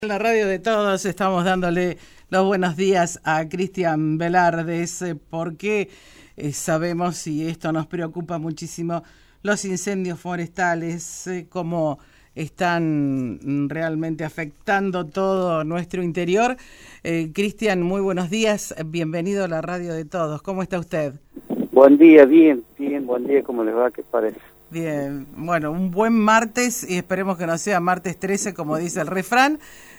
En la radio de todos estamos dándole los buenos días a Cristian Velardes porque sabemos y esto nos preocupa muchísimo los incendios forestales, cómo están realmente afectando todo nuestro interior. Cristian, muy buenos días, bienvenido a la radio de todos. ¿Cómo está usted? Buen día, bien, buen día, ¿cómo les va? ¿Qué parece? Bien, bueno, un buen martes y esperemos que no sea martes 13 como dice el refrán.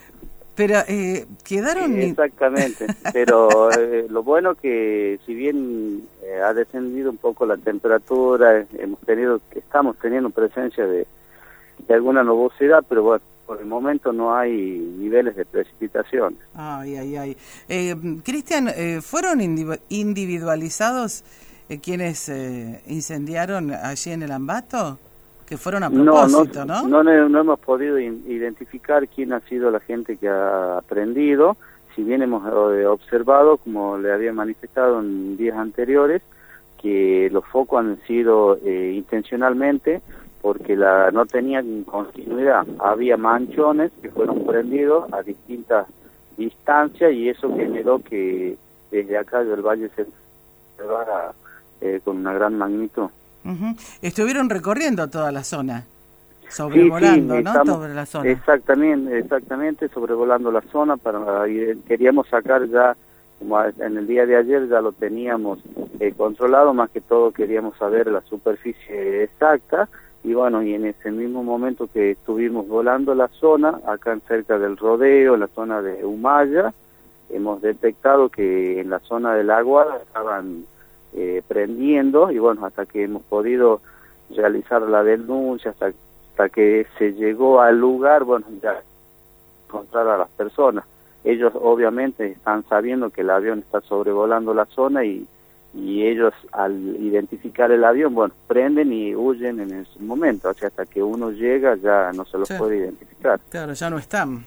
Pero quedaron... Exactamente, pero lo bueno que si bien ha descendido un poco la temperatura, estamos teniendo presencia de alguna nubosidad, pero bueno, por el momento no hay niveles de precipitación. Ay. Cristian, ¿fueron individualizados quienes incendiaron allí en el Ambato? Que fueron a propósito, ¿no? No hemos podido identificar quién ha sido la gente que ha prendido, si bien hemos observado, como le había manifestado en días anteriores, que los focos han sido intencionalmente porque no tenían continuidad. Había manchones que fueron prendidos a distintas distancias y eso generó que desde acá del valle se llevara con una gran magnitud. Uh-huh. Estuvieron recorriendo toda la zona, sobrevolando, sí, ¿no? Sobre la zona. Exactamente, sobrevolando la zona. Queríamos sacar ya, como en el día de ayer ya lo teníamos controlado, más que todo queríamos saber la superficie exacta, y bueno, y en ese mismo momento que estuvimos volando la zona, acá cerca del rodeo, en la zona de Humaya, hemos detectado que en la zona del agua estaban prendiendo, y bueno, hasta que hemos podido realizar la denuncia, hasta que se llegó al lugar, bueno, ya encontrar a las personas. Ellos obviamente están sabiendo que el avión está sobrevolando la zona y ellos al identificar el avión, bueno, prenden y huyen en ese momento, o sea, hasta que uno llega ya no se los puede identificar. Claro, ya no están.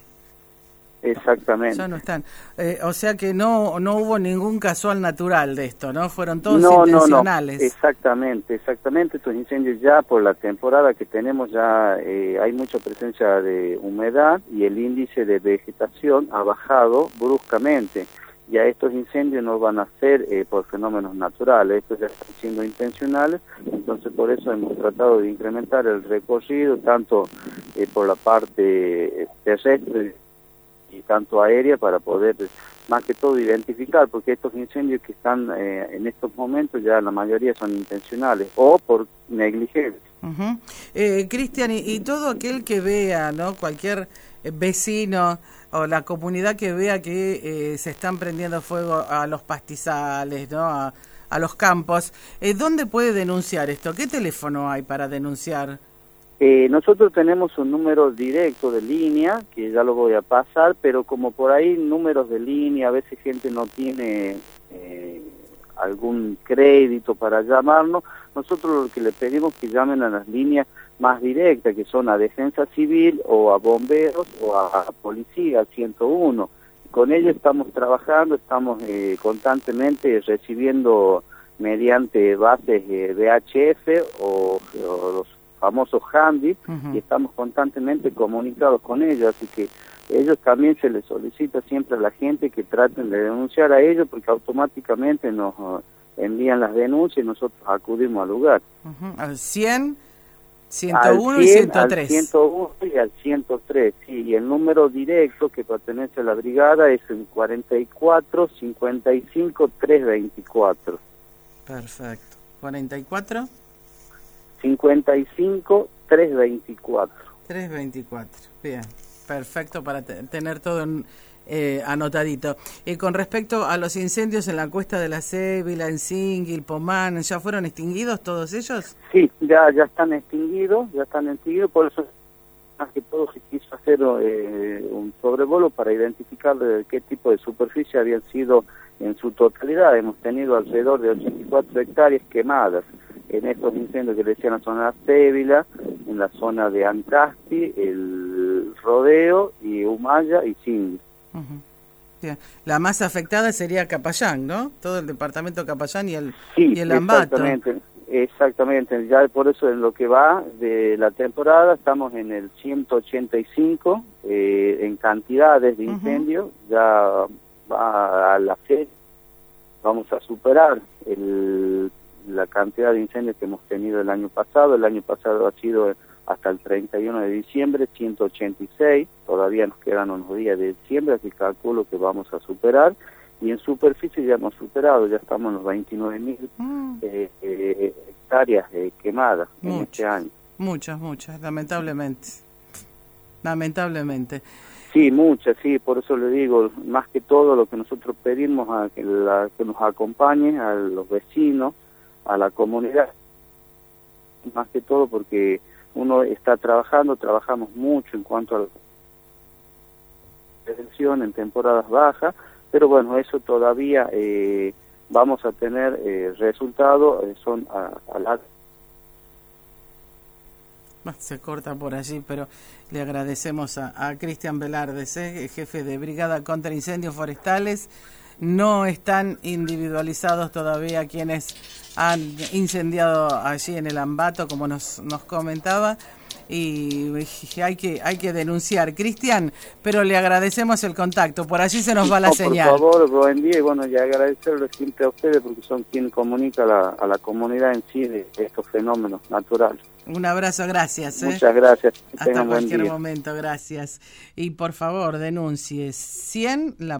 Exactamente. Ya no están. O sea que no hubo ningún casual natural de esto, ¿no? Fueron todos intencionales. No. Exactamente. Estos incendios ya por la temporada que tenemos ya hay mucha presencia de humedad y el índice de vegetación ha bajado bruscamente. Ya estos incendios no van a ser por fenómenos naturales, estos ya están siendo intencionales, entonces por eso hemos tratado de incrementar el recorrido tanto por la parte terrestre y tanto aérea para poder más que todo identificar, porque estos incendios que están en estos momentos ya la mayoría son intencionales o por negligencia. Uh-huh. Cristian, y todo aquel que vea, ¿no? Cualquier vecino o la comunidad que vea que se están prendiendo fuego a los pastizales, ¿no? A los campos, ¿dónde puede denunciar esto? ¿Qué teléfono hay para denunciar? Nosotros tenemos un número directo de línea, que ya lo voy a pasar, pero como por ahí números de línea, a veces gente no tiene algún crédito para llamarnos, nosotros lo que le pedimos es que llamen a las líneas más directas, que son a Defensa Civil o a Bomberos o a Policía, al 101. Con ellos estamos trabajando, estamos constantemente recibiendo mediante bases VHF o los famosos handy, uh-huh, y estamos constantemente comunicados con ellos, así que ellos también se les solicita siempre a la gente que traten de denunciar a ellos, porque automáticamente nos envían las denuncias y nosotros acudimos al lugar. Uh-huh. Al 100, 101 y 103. Al 101 y al 103, sí, y el número directo que pertenece a la brigada es el 44 55 324. Perfecto. 44 55 324. 324, bien, perfecto para tener todo anotadito. Con respecto a los incendios en la Cuesta de la Cébila, en Singue, Pomán, ¿ya fueron extinguidos todos ellos? Sí, ya están extinguidos, por eso más que todo se quiso hacer un sobrevolo para identificar qué tipo de superficie habían sido en su totalidad. Hemos tenido alrededor de 84 hectáreas quemadas en estos incendios que le decían en la zona de Cébila, en la zona de Ancasti, el Rodeo y Humaya y Singue. Uh-huh. Bien. La más afectada sería Capayán, ¿no? Todo el departamento de Capayán y el Ambato. Exactamente, ya por eso en lo que va de la temporada estamos en el 185 en cantidades de incendios, ya va a la fecha, vamos a superar la cantidad de incendios que hemos tenido el año pasado ha sido hasta el 31 de diciembre, 186, todavía nos quedan unos días de diciembre, así calculo que vamos a superar. Y en superficie ya hemos superado, ya estamos en los 29.000 hectáreas quemadas en este año. Muchas, lamentablemente. Sí, muchas, sí, por eso le digo, más que todo lo que nosotros pedimos a que nos acompañen, a los vecinos, a la comunidad, más que todo porque uno está trabajamos mucho en cuanto a la prevención en temporadas bajas, pero bueno, eso todavía vamos a tener resultados, son a la... Se corta por allí, pero le agradecemos a Cristian Velardes, jefe de Brigada contra Incendios Forestales. No están individualizados todavía quienes han incendiado allí en el Ambato, como nos comentaba, y hay que denunciar, Cristian, pero le agradecemos el contacto, por allí se nos va la señal. Por favor, buen día, y bueno, y agradecerles siempre a ustedes porque son quienes comunican a la comunidad en sí de estos fenómenos naturales. Un abrazo, gracias. Muchas gracias. Hasta cualquier momento, gracias. Y por favor, denuncie 100 la